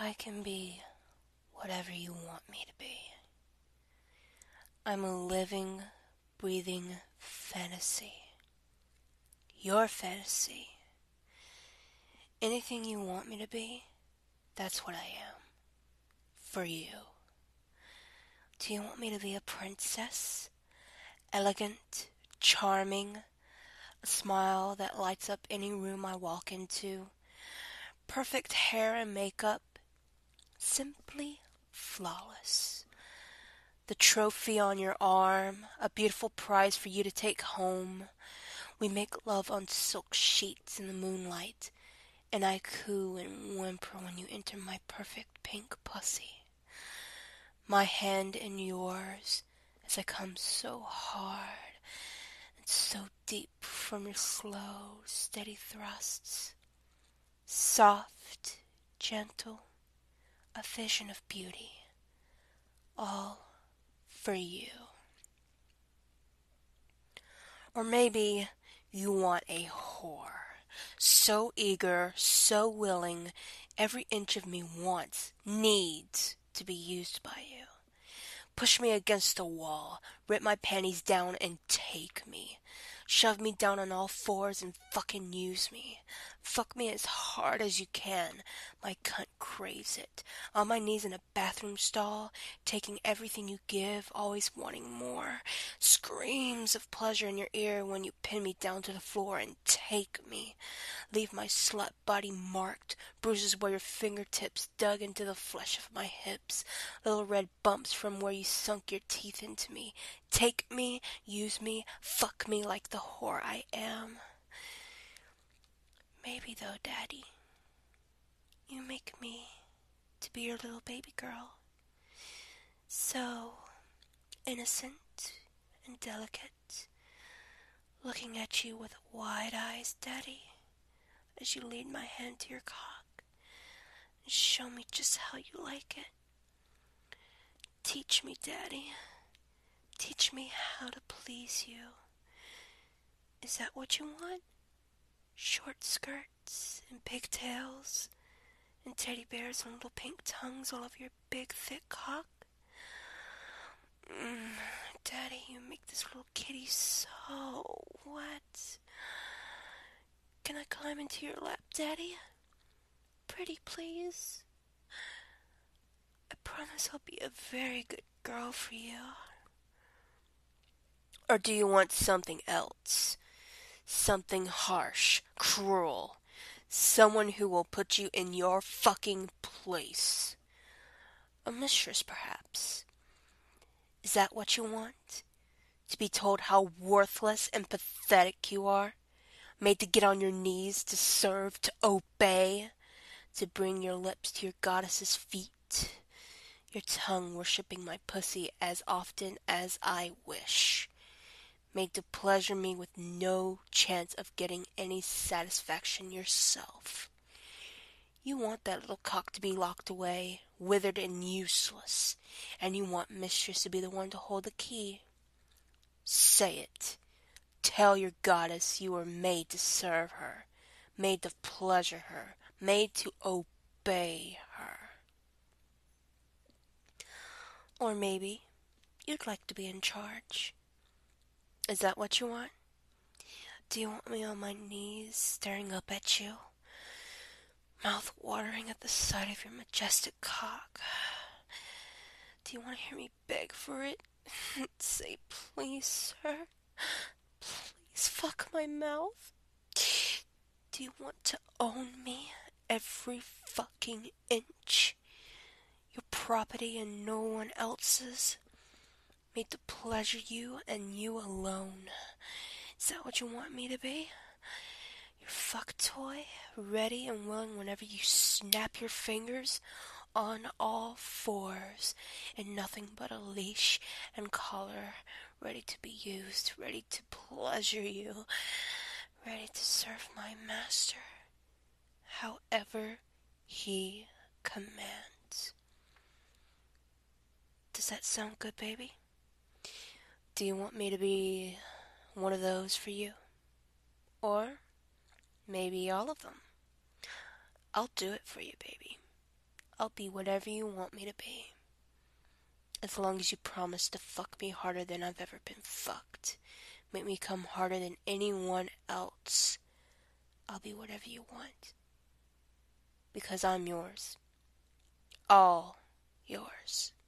I can be whatever you want me to be. I'm a living, breathing fantasy. Your fantasy. Anything you want me to be, that's what I am. For you. Do you want me to be a princess? Elegant, charming, a smile that lights up any room I walk into, perfect hair and makeup, simply flawless. The trophy on your arm, a beautiful prize for you to take home. We make love on silk sheets in the moonlight, and I coo and whimper when you enter my perfect pink pussy. My hand in yours as I come so hard and so deep from your slow, steady thrusts. Soft, gentle, a vision of beauty, all for you. Or maybe you want a whore, so eager, so willing, every inch of me wants, needs to be used by you. Push me against the wall, rip my panties down and take me. Shove me down on all fours and fucking use me. Fuck me as hard as you can. My cunt craves it. On my knees in a bathroom stall, taking everything you give, always wanting more. Screams of pleasure in your ear when you pin me down to the floor and take me. Leave my slut body marked, bruises where your fingertips dug into the flesh of my hips, little red bumps from where you sunk your teeth into me. Take me, use me, fuck me like the whore I am. Maybe though, Daddy, you make me to be your little baby girl. So innocent and delicate, looking at you with wide eyes, Daddy, as you lead my hand to your cock and show me just how you like it. Teach me, Daddy. Teach me how to please you. Is that what you want? Short skirts and pigtails and teddy bears and little pink tongues all over your big, thick cock? Daddy, you make this little kitty so wet. Can I climb into your lap, Daddy? Pretty, please. I promise I'll be a very good girl for you. Or do you want something else? Something harsh, cruel. Someone who will put you in your fucking place. A mistress, perhaps. Is that what you want? To be told how worthless and pathetic you are? Made to get on your knees, to serve, to obey? To bring your lips to your goddess's feet? Your tongue worshipping my pussy as often as I wish? Made to pleasure me with no chance of getting any satisfaction yourself. You want that little cock to be locked away, withered and useless, and you want mistress to be the one to hold the key. Say it. Tell your goddess you were made to serve her, made to pleasure her, made to obey her. Or maybe you'd like to be in charge. Is that what you want? Do you want me on my knees, staring up at you, mouth watering at the sight of your majestic cock? Do you want to hear me beg for it? Say, please, sir. Please fuck my mouth. Do you want to own me every fucking inch? Your property and no one else's? Made to pleasure you and you alone. Is that what you want me to be? Your fuck toy, ready and willing whenever you snap your fingers, on all fours, and nothing but a leash and collar, ready to be used, ready to pleasure you, ready to serve my master, however he commands. Does that sound good, baby? Do you want me to be one of those for you? Or maybe all of them? I'll do it for you, baby. I'll be whatever you want me to be. As long as you promise to fuck me harder than I've ever been fucked. Make me come harder than anyone else. I'll be whatever you want. Because I'm yours. All yours.